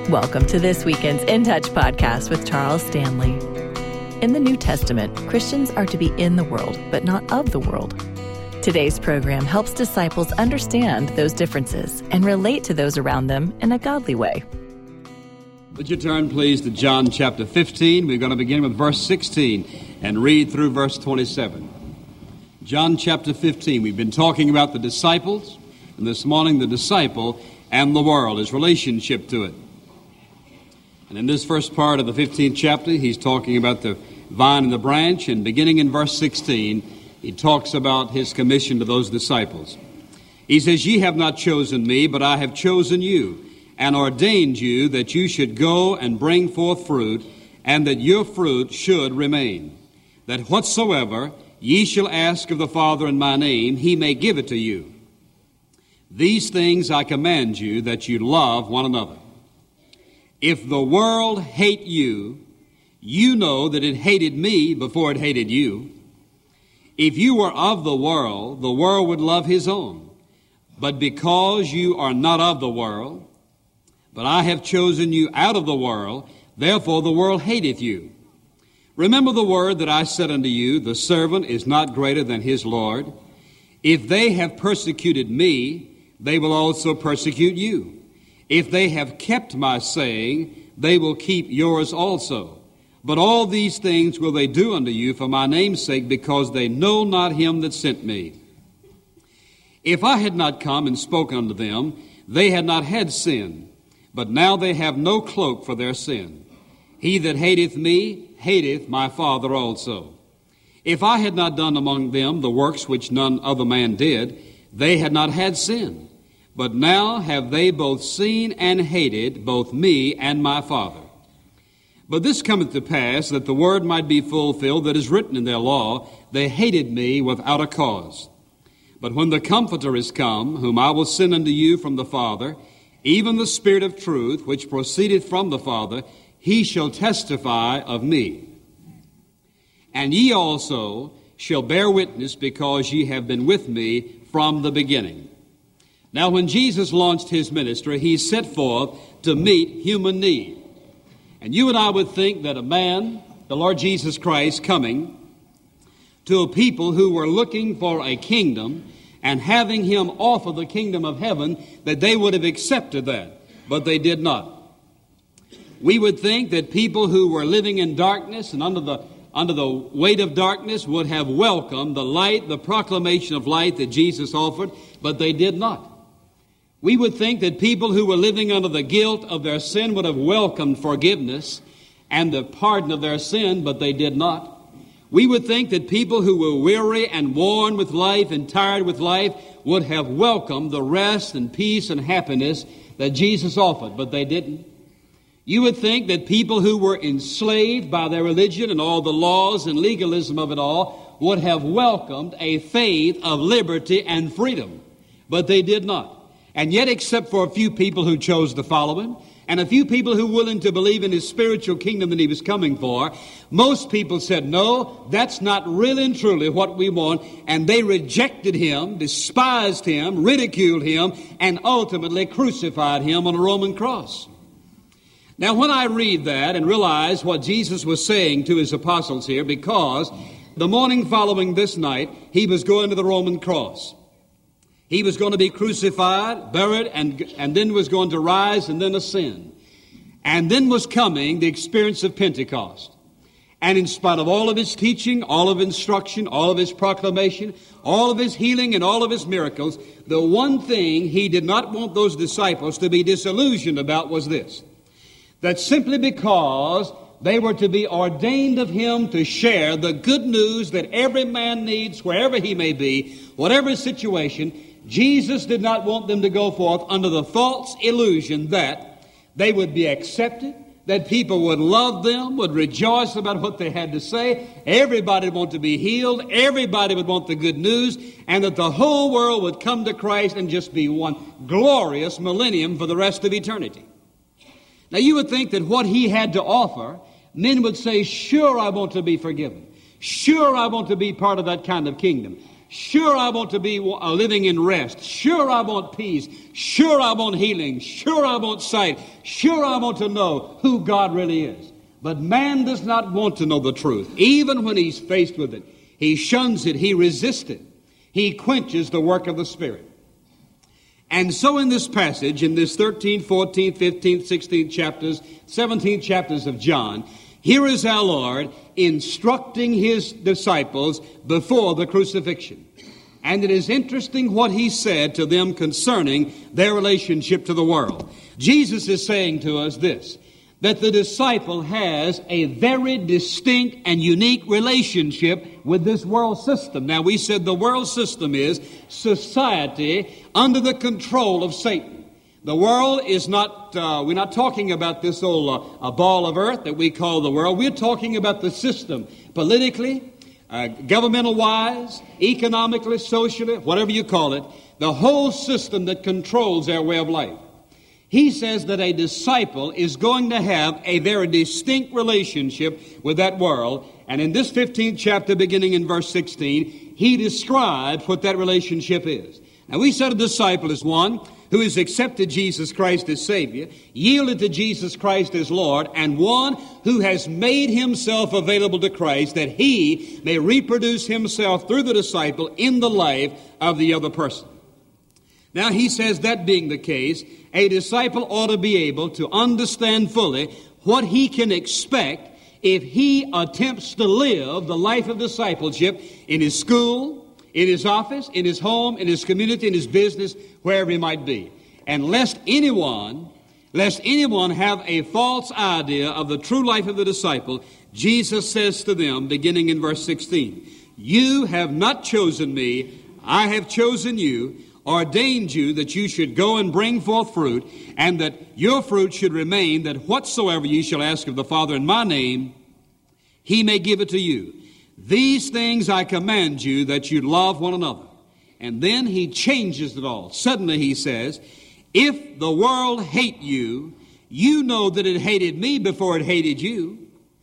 Welcome to this weekend's In Touch podcast with Charles Stanley. In the New Testament, Christians are to be in the world, but not of the world. Today's program helps disciples understand those differences and relate to those around them in a godly way. Would you turn, please, to John chapter 15. We're going to begin with verse 16 and read through verse 27. John chapter 15. We've been talking about the disciples, and this morning the disciple and the world, his relationship to it. And in this first part of the 15th chapter, he's talking about the vine and the branch, and beginning in verse 16, he talks about his commission to those disciples. He says, "Ye have not chosen me, but I have chosen you, and ordained you that you should go and bring forth fruit, and that your fruit should remain, that whatsoever ye shall ask of the Father in my name, he may give it to you. These things I command you, that you love one another. If the world hate you, you know that it hated me before it hated you. If you were of the world would love his own. But because you are not of the world, but I have chosen you out of the world, therefore the world hateth you. Remember the word that I said unto you, the servant is not greater than his Lord. If they have persecuted me, they will also persecute you. If they have kept my saying, they will keep yours also. But all these things will they do unto you for my name's sake, because they know not him that sent me. If I had not come and spoken unto them, they had not had sin. But now they have no cloak for their sin. He that hateth me, hateth my Father also. If I had not done among them the works which none other man did, they had not had sin. But now have they both seen and hated both me and my Father. But this cometh to pass, that the word might be fulfilled that is written in their law, they hated me without a cause. But when the Comforter is come, whom I will send unto you from the Father, even the Spirit of truth, which proceedeth from the Father, he shall testify of me. And ye also shall bear witness, because ye have been with me from the beginning." Now, when Jesus launched his ministry, he set forth to meet human need. And you and I would think that a man, the Lord Jesus Christ, coming to a people who were looking for a kingdom and having him offer the kingdom of heaven, that they would have accepted that. But they did not. We would think that people who were living in darkness and under the weight of darkness would have welcomed the light, the proclamation of light that Jesus offered, but they did not. We would think that people who were living under the guilt of their sin would have welcomed forgiveness and the pardon of their sin, but they did not. We would think that people who were weary and worn with life and tired with life would have welcomed the rest and peace and happiness that Jesus offered, but they didn't. You would think that people who were enslaved by their religion and all the laws and legalism of it all would have welcomed a faith of liberty and freedom, but they did not. And yet, except for a few people who chose to follow him, and a few people who were willing to believe in his spiritual kingdom that he was coming for, most people said, no, that's not really and truly what we want. And they rejected him, despised him, ridiculed him, and ultimately crucified him on a Roman cross. Now, when I read that and realize what Jesus was saying to his apostles here, because the morning following this night, he was going to the Roman cross. He was going to be crucified, buried, and then was going to rise and then ascend. And then was coming the experience of Pentecost. And in spite of all of his teaching, all of instruction, all of his proclamation, all of his healing and all of his miracles, the one thing he did not want those disciples to be disillusioned about was this: that simply because they were to be ordained of him to share the good news that every man needs wherever he may be, whatever his situation, Jesus did not want them to go forth under the false illusion that they would be accepted, that people would love them, would rejoice about what they had to say, everybody would want to be healed, everybody would want the good news, and that the whole world would come to Christ and just be one glorious millennium for the rest of eternity. Now, you would think that what he had to offer, men would say, sure, I want to be forgiven. Sure, I want to be part of that kind of kingdom. Sure, I want to be living in rest. Sure, I want peace. Sure, I want healing. Sure, I want sight. Sure, I want to know who God really is. But man does not want to know the truth. Even when he's faced with it, he shuns it. He resists it. He quenches the work of the Spirit. And so in this passage, in this 13th, 14th, 15th, 16th chapters, 17th chapters of John, here is our Lord instructing his disciples before the crucifixion. And it is interesting what he said to them concerning their relationship to the world. Jesus is saying to us this, that the disciple has a very distinct and unique relationship with this world system. Now, we said the world system is society under the control of Satan. The world is not, we're not talking about this old a ball of earth that we call the world. We're talking about the system, politically, governmental-wise, economically, socially, whatever you call it, the whole system that controls our way of life. He says that a disciple is going to have a very distinct relationship with that world. And in this 15th chapter, beginning in verse 16, he describes what that relationship is. Now, we said a disciple is one who has accepted Jesus Christ as Savior, yielded to Jesus Christ as Lord, and one who has made himself available to Christ that he may reproduce himself through the disciple in the life of the other person. Now, he says that being the case, a disciple ought to be able to understand fully what he can expect if he attempts to live the life of discipleship in his school, in his office, in his home, in his community, in his business, wherever he might be. And lest anyone have a false idea of the true life of the disciple, Jesus says to them, beginning in verse 16, "You have not chosen me, I have chosen you, ordained you that you should go and bring forth fruit, and that your fruit should remain, that whatsoever ye shall ask of the Father in my name, he may give it to you. These things I command you, that you love one another." And then he changes it all. Suddenly he says, "If the world hate you, you know that it hated me before it hated you.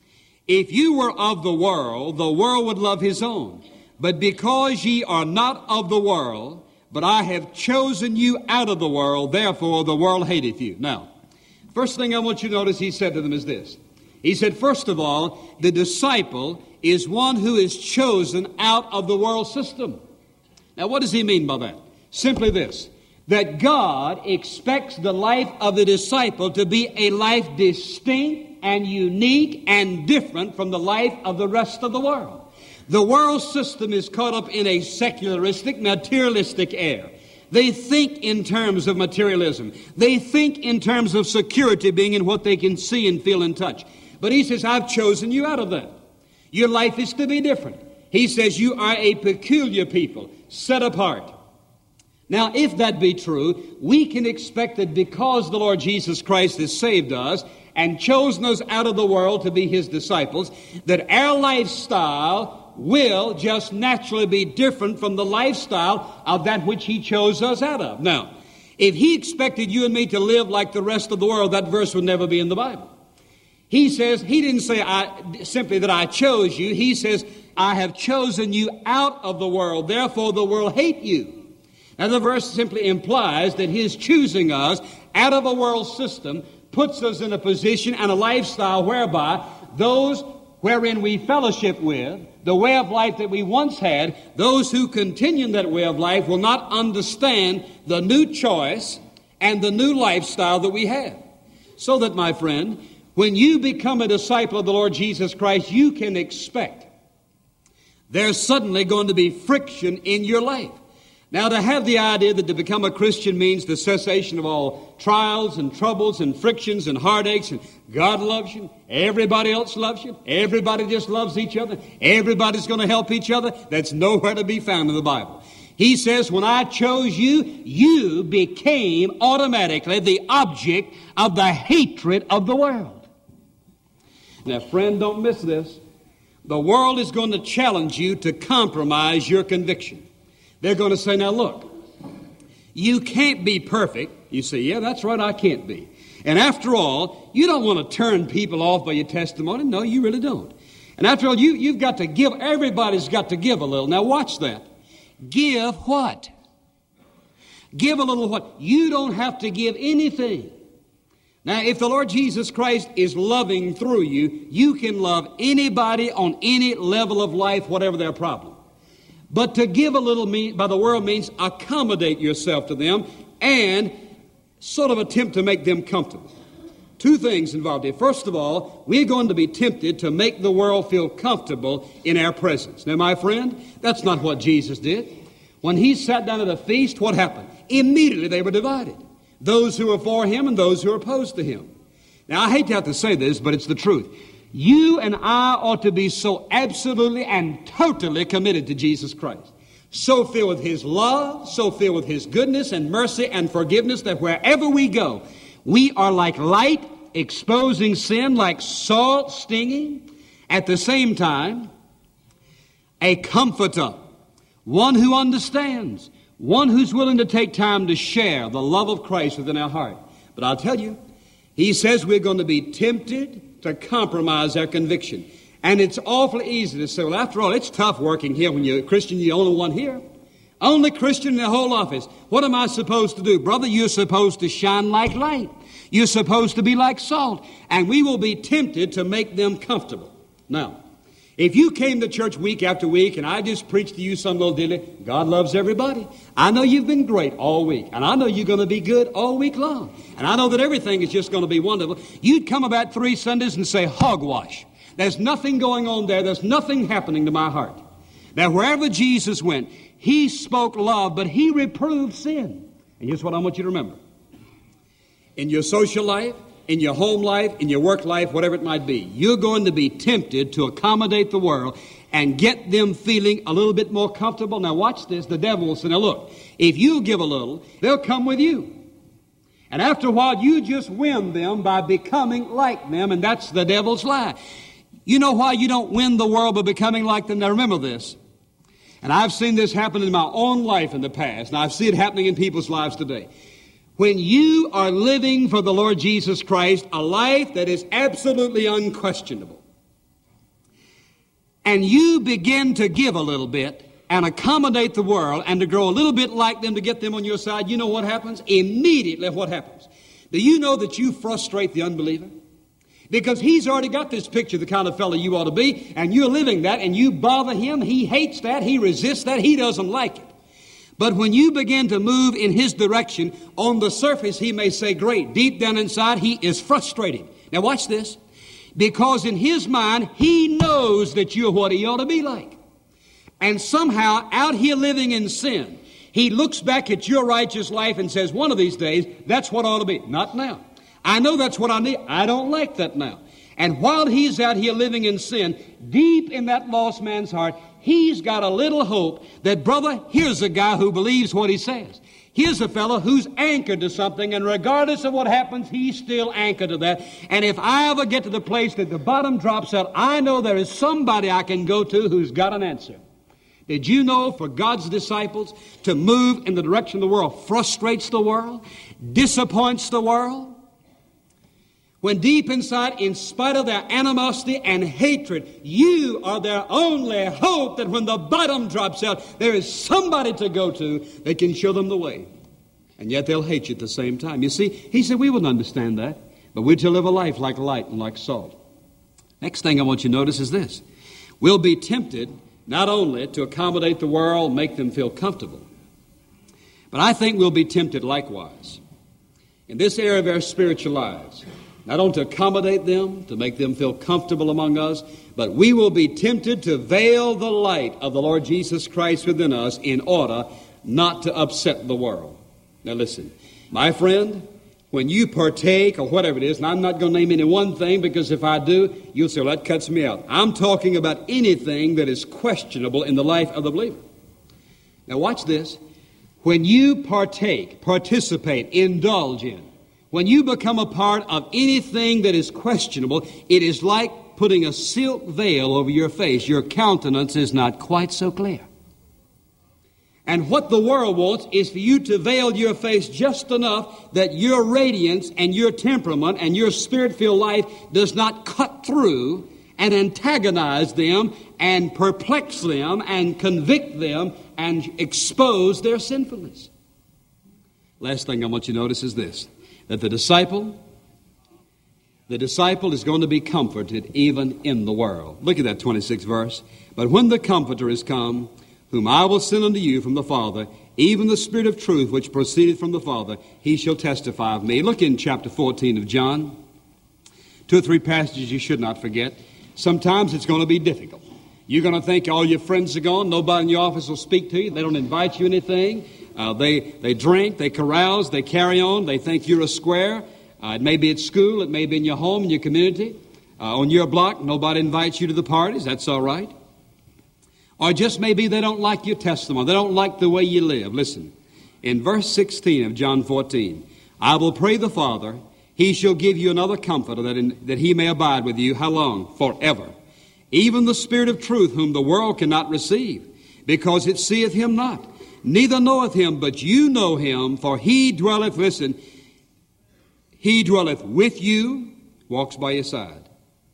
If you were of the world would love his own. But because ye are not of the world, but I have chosen you out of the world, therefore the world hateth you." Now, first thing I want you to notice he said to them is this. He said, first of all, the disciple is one who is chosen out of the world system. Now, what does he mean by that? Simply this, that God expects the life of the disciple to be a life distinct and unique and different from the life of the rest of the world. The world system is caught up in a secularistic, materialistic air. They think in terms of materialism. They think in terms of security being in what they can see and feel and touch. But he says, I've chosen you out of that. Your life is to be different. He says, you are a peculiar people, set apart. Now, if that be true, we can expect that because the Lord Jesus Christ has saved us and chosen us out of the world to be his disciples, that our lifestyle will just naturally be different from the lifestyle of that which he chose us out of. Now, if he expected you and me to live like the rest of the world, that verse would never be in the Bible. He says, he didn't say simply that I chose you. He says, I have chosen you out of the world, therefore the world hate you. Now, the verse simply implies that his choosing us out of a world system puts us in a position and a lifestyle whereby those wherein we fellowship with, the way of life that we once had, those who continue in that way of life will not understand the new choice and the new lifestyle that we have. So that, my friend, when you become a disciple of the Lord Jesus Christ, you can expect there's suddenly going to be friction in your life. Now, to have the idea that to become a Christian means the cessation of all trials and troubles and frictions and heartaches, and God loves you, everybody else loves you, everybody just loves each other, everybody's going to help each other, that's nowhere to be found in the Bible. He says, when I chose you, you became automatically the object of the hatred of the world. Now, friend, don't miss this. The world is going to challenge you to compromise your conviction. They're going to say, now look, you can't be perfect. You say, yeah, that's right, I can't be. And after all, you don't want to turn people off by your testimony. No, you really don't. And after all, you've got to give, everybody's got to give a little. Now watch that. Give what? Give a little what? You don't have to give anything. Now, if the Lord Jesus Christ is loving through you, you can love anybody on any level of life, whatever their problem. But to give a little by the world means accommodate yourself to them and sort of attempt to make them comfortable. Two things involved here. First of all, we're going to be tempted to make the world feel comfortable in our presence. Now, my friend, that's not what Jesus did. When he sat down at a feast, what happened? Immediately they were divided. Those who were for him and those who were opposed to him. Now, I hate to have to say this, but it's the truth. You and I ought to be so absolutely and totally committed to Jesus Christ. So filled with his love, so filled with his goodness and mercy and forgiveness that wherever we go, we are like light exposing sin, like salt stinging. At the same time, a comforter, one who understands, one who's willing to take time to share the love of Christ within our heart. But I'll tell you, he says we're going to be tempted to compromise our conviction. And it's awfully easy to say, well, after all, it's tough working here when you're a Christian, you're the only one here. Only Christian in the whole office. What am I supposed to do? Brother, you're supposed to shine like light. You're supposed to be like salt. And we will be tempted to make them comfortable. Now, if you came to church week after week and I just preached to you some little dilly, God loves everybody. I know you've been great all week. And I know you're going to be good all week long. And I know that everything is just going to be wonderful. You'd come about 3 Sundays and say, hogwash. There's nothing going on there. There's nothing happening to my heart. Now, wherever Jesus went, he spoke love, but he reproved sin. And here's what I want you to remember. In your social life, in your home life, in your work life, whatever it might be, you're going to be tempted to accommodate the world and get them feeling a little bit more comfortable. Now watch this. The devil will say, now look, if you give a little, they'll come with you. And after a while, you just win them by becoming like them, and that's the devil's lie. You know why you don't win the world by becoming like them? Now remember this. And I've seen this happen in my own life in the past, and I see it happening in people's lives today. When you are living for the Lord Jesus Christ, a life that is absolutely unquestionable, and you begin to give a little bit and accommodate the world and to grow a little bit like them to get them on your side, you know what happens? Immediately what happens? Do you know that you frustrate the unbeliever? Because he's already got this picture of the kind of fellow you ought to be, and you're living that, and you bother him. He hates that. He resists that. He doesn't like it. But when you begin to move in his direction, on the surface he may say, great. Deep down inside, he is frustrated. Now watch this. Because in his mind, he knows that you're what he ought to be like. And somehow, out here living in sin, he looks back at your righteous life and says, one of these days, that's what I ought to be. Not now. I know that's what I need. I don't like that now. And while he's out here living in sin, deep in that lost man's heart, he's got a little hope that, brother, here's a guy who believes what he says. Here's a fellow who's anchored to something, and regardless of what happens, he's still anchored to that. And if I ever get to the place that the bottom drops out, I know there is somebody I can go to who's got an answer. Did you know for God's disciples to move in the direction of the world frustrates the world, disappoints the world? When deep inside, in spite of their animosity and hatred, you are their only hope that when the bottom drops out, there is somebody to go to that can show them the way. And yet they'll hate you at the same time. You see, he said we wouldn't understand that, but we're to live a life like light and like salt. Next thing I want you to notice is this. We'll be tempted not only to accommodate the world, make them feel comfortable, but I think we'll be tempted likewise in this area of our spiritual lives. Not only to accommodate them, to make them feel comfortable among us, but we will be tempted to veil the light of the Lord Jesus Christ within us in order not to upset the world. Now listen, my friend, when you partake or whatever it is, and I'm not going to name any one thing because if I do, you'll say, well, that cuts me out. I'm talking about anything that is questionable in the life of the believer. Now watch this. When you partake, participate, indulge in, when you become a part of anything that is questionable, it is like putting a silk veil over your face. Your countenance is not quite so clear. And what the world wants is for you to veil your face just enough that your radiance and your temperament and your spirit-filled life does not cut through and antagonize them and perplex them and convict them and expose their sinfulness. Last thing I want you to notice is this, that the disciple is going to be comforted even in the world. Look at that 26th verse. But when the Comforter is come, whom I will send unto you from the Father, even the Spirit of truth which proceedeth from the Father, he shall testify of me. Look in chapter 14 of John. 2 or 3 passages you should not forget. Sometimes it's going to be difficult. You're going to think all your friends are gone. Nobody in your office will speak to you. They don't invite you anything. They drink, they carouse, they carry on. They think you're a square. It may be at school. It may be in your home, in your community. On your block, nobody invites you to the parties. That's all right. Or just maybe they don't like your testimony. They don't like the way you live. Listen, in verse 16 of John 14, I will pray the Father, he shall give you another comforter that he may abide with you. How long? Forever. Even the Spirit of truth, whom the world cannot receive, because it seeth him not, neither knoweth him, but you know him, for he dwelleth, listen, he dwelleth with you, walks by your side,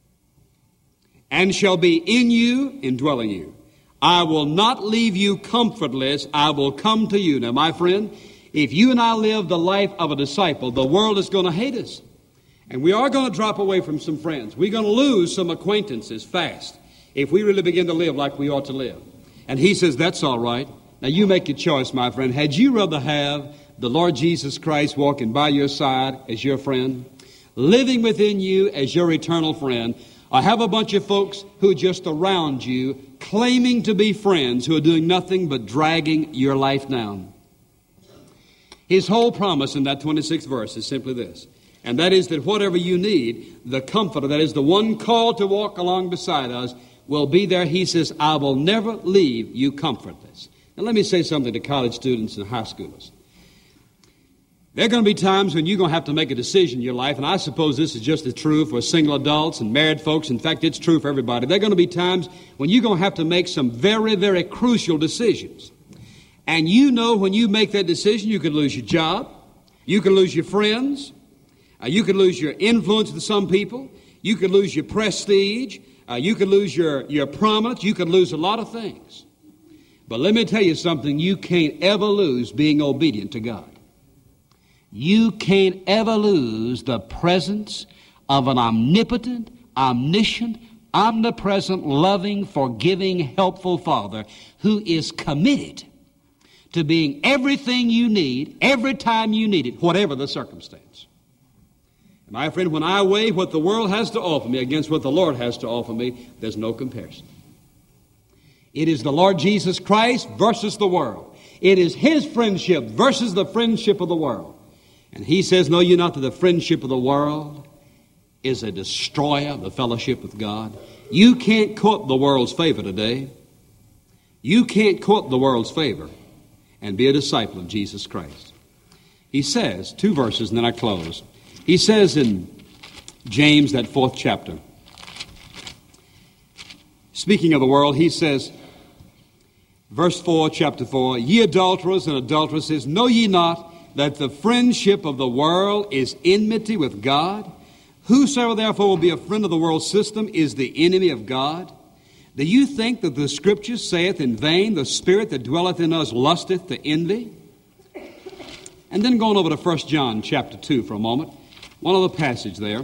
and shall be in you, indwelling you. I will not leave you comfortless, I will come to you. Now, my friend, if you and I live the life of a disciple, the world is going to hate us. And we are going to drop away from some friends. We're going to lose some acquaintances fast if we really begin to live like we ought to live. And he says, that's all right. Now, you make your choice, my friend. Had you rather have the Lord Jesus Christ walking by your side as your friend, living within you as your eternal friend, or have a bunch of folks who are just around you, claiming to be friends, who are doing nothing but dragging your life down? His whole promise in that 26th verse is simply this, and that is that whatever you need, the Comforter, that is the one called to walk along beside us, will be there. He says, I will never leave you comfortless. Now let me say something to college students and high schoolers. There are going to be times when you're going to have to make a decision in your life, and I suppose this is just as true for single adults and married folks. In fact, it's true for everybody. There are going to be times when you're going to have to make some very, very crucial decisions. And you know when you make that decision, you could lose your job, you could lose your friends, you could lose your influence with some people, you could lose your prestige, you could lose your prominence, you could lose a lot of things. But let me tell you something, you can't ever lose being obedient to God. You can't ever lose the presence of an omnipotent, omniscient, omnipresent, loving, forgiving, helpful Father who is committed to being everything you need, every time you need it, whatever the circumstance. And my friend, when I weigh what the world has to offer me against what the Lord has to offer me, there's no comparison. It is the Lord Jesus Christ versus the world. It is His friendship versus the friendship of the world. And He says, know you not that the friendship of the world is a destroyer of the fellowship with God? You can't court the world's favor today. You can't court the world's favor and be a disciple of Jesus Christ. He says, 2 verses and then I close. He says in James, that 4th chapter, speaking of the world, he says, verse 4, chapter 4, ye adulterers and adulteresses, know ye not that the friendship of the world is enmity with God? Whosoever therefore will be a friend of the world system is the enemy of God. Do you think that the Scripture saith in vain, the Spirit that dwelleth in us lusteth to envy? And then going over to 1 John chapter 2 for a moment, one other passage there.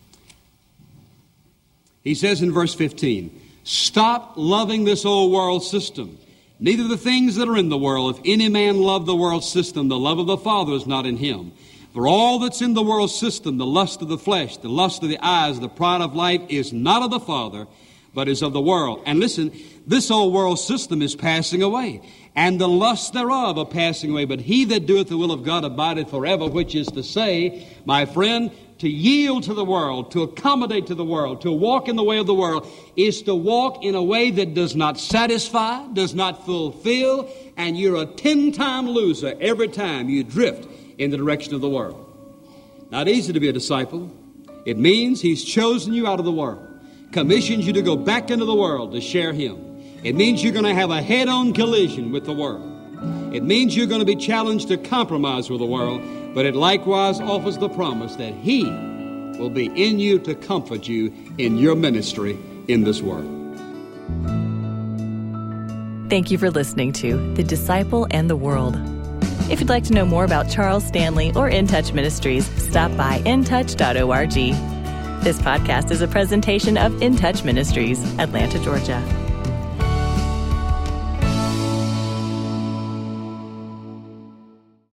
He says in verse 15, stop loving this old world system, neither the things that are in the world. If any man love the world system, the love of the Father is not in him. For all that's in the world system, the lust of the flesh, the lust of the eyes, the pride of life, is not of the Father, but is of the world. And listen, this old world system is passing away, and the lusts thereof are passing away. But he that doeth the will of God abideth forever, which is to say, my friend, to yield to the world, to accommodate to the world, to walk in the way of the world, is to walk in a way that does not satisfy, does not fulfill, and you're a 10-time loser every time you drift in the direction of the world. Not easy to be a disciple. It means He's chosen you out of the world, commissions you to go back into the world to share Him. It means you're going to have a head-on collision with the world. It means you're going to be challenged to compromise with the world, but it likewise offers the promise that He will be in you to comfort you in your ministry in this world. Thank you for listening to The Disciple and the World. If you'd like to know more about Charles Stanley or In Touch Ministries, stop by intouch.org. This podcast is a presentation of In Touch Ministries, Atlanta, Georgia.